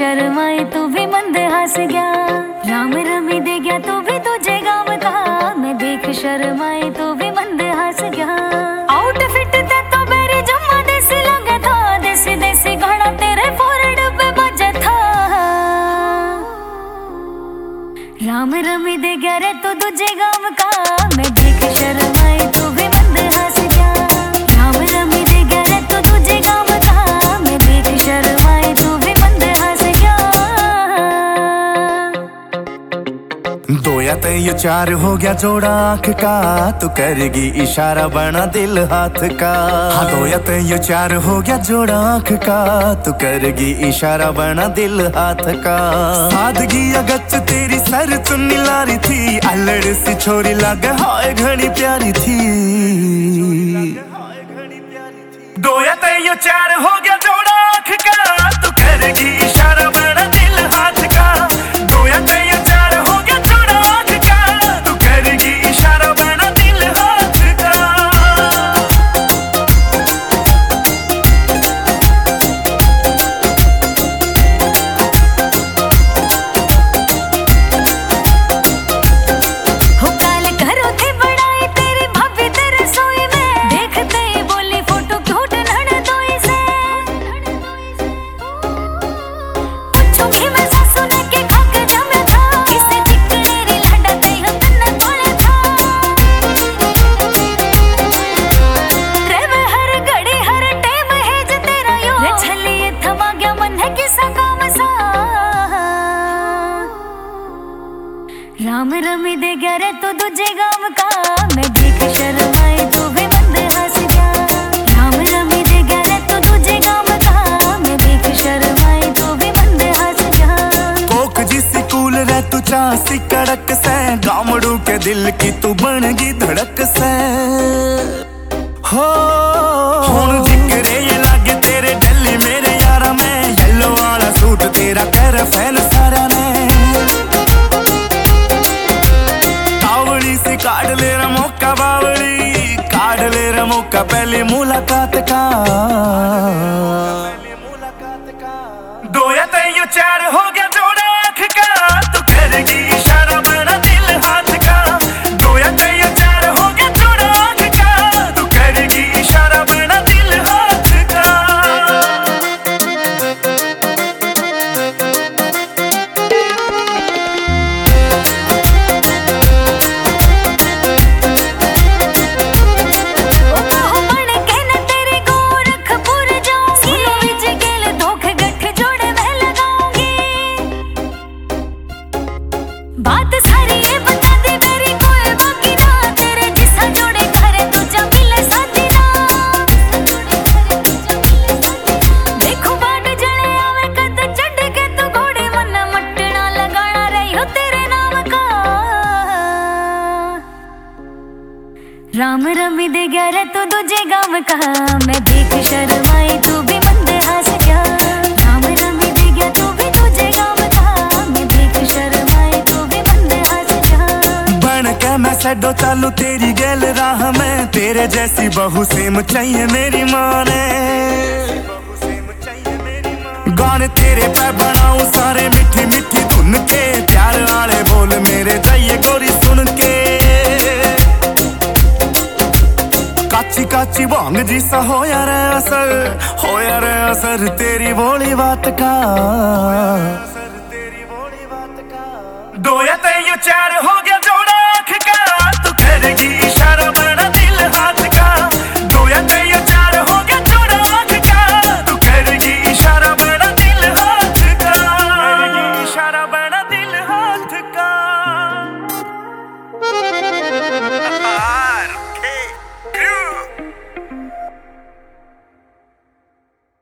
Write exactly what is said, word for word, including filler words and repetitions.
शर्माई तू भी मंद हंस गया, राम रमी दे गया तू भी तुझे गाँव का। मैं देख शर्माई तू भी मंद हंस गया। आउटफिट ते तो मेरी जम्मा देसी लगे था, देसी देसी गाना तेरे फोरड पे बजे था। राम रमी दे गया रे तू तुझे गाँव का, मैं देख शर्माई तू भी मंद हंस गया। राम रमी दे गया रे तू तुझे गाँव का, मैं देख शर्माई तू भी मंद हंस गया। दो या तीन चार हो गया जोड़ा आँख का, तू करेगी इशारा बना दिल हाथ का। हाँ दो या तीन चार हो गया जोड़ा आँख का, तू करेगी इशारा बना दिल हाथ का। सादगी अगच तेरी सर चुन्नी लारी थी, अल्लड़ सी छोरी लग हाय घनी प्यारी थी। दो या तीन चार हो गया जोड़ा आँख का, तू करेगी इशारा बना दिल हाथ का। दो या तीन चार हो गया जोड़ा आँख का, तू करेगी इशारा बना दिल हाथ का। हो काल करो थे बड़ाई तेरी भाभी तेरे सोई में, देखते ही बोली फोटो क्यूट नन दोई से। पूछूंगी मैं सासू ने के खाक जमे था, इसे चिकनेरी लाडा ते हतन कोले था। रे हर घड़ी हर टाइम है ज तेरा यो, रे छलिए थमा गया मन है किसा काम सा। राम रमी दे गया रे तू तुझे गाँव का, मैं देख शर्माई तू भी मंद हंस गया। राम रमी दे गया रे तू तुझे गाँव का, मैं देख शर्माई तू भी मंद हंस गया। कोक जिसी कूल रे तू चासी कड़क से, गामड़ू के दिल की तू बनगी धड़क से। हो हुण जिक्रे ये लागे तेरे दिल्ली मेरे यारा में, येलो वाला सूट तेरा कर फैन सारा ने। कावड़ी से काट ले रा मौका बावड़ी, काट ले रा मौका पहली मुलाकात का। दो या तीन चार हो गया जोड़ा आँख का, तू करेगी इशारा बना दिल हाथ का। दो या तीन चार हो गया जोड़ा आँख का, तू करेगी इशारा बना दिल हाथ का। ओ बाहु बन के न तेरे गोरखपुर जाऊंगी, विज गेल धोखे गठ जोड़े मैं लगाऊंगी। बात सारी ये बता दे मेरी कोई बाकी ना, तेरे जिसा जोड़े करे तुझा मिले साथी ना। देखो बाट जले आवे कद चढ़ के तू घोड़े, मन मटना लगाना रही हो तेरे नाम का। राम रमी दे गया रे तू तुझे गाँव का, मैं देख शर्माई तू भी मंद हंस गया। राम रमी दे गया तू भी तुझे गाँव का, मैं देख शर्माई तू भी मंद हंस गया। बन के मैं सडो चालू तेरी गेल राह में, तेरे जैसी बहू सेम चाहिए मेरी माँ ने। गाने तेरे पे बनाऊं सारे मिठी मिठी धुन के, प्यार वाले बोल मेरे जाइए गोरी सुन के। काची काची भांग जिसा होया रे असर, होया रे असर तेरी बोली बात का। दो या तीन चार हो